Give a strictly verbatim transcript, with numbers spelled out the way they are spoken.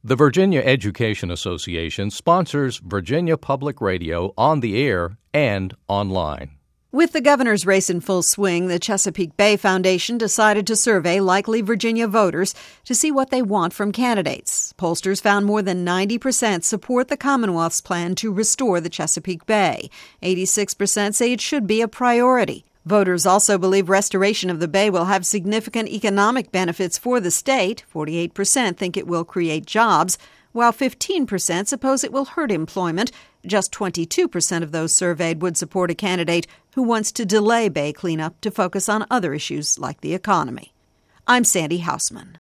The Virginia Education Association sponsors Virginia Public Radio on the air and online. With the governor's race in full swing, the Chesapeake Bay Foundation decided to survey likely Virginia voters to see what they want from candidates. Pollsters found more than ninety percent support the Commonwealth's plan to restore the Chesapeake Bay. eighty-six percent say it should be a priority. Voters also believe restoration of the bay will have significant economic benefits for the state. forty-eight percent think it will create jobs, while fifteen percent suppose it will hurt employment. Just twenty-two percent of those surveyed would support a candidate who wants to delay bay cleanup to focus on other issues like the economy. I'm Sandy Hausman.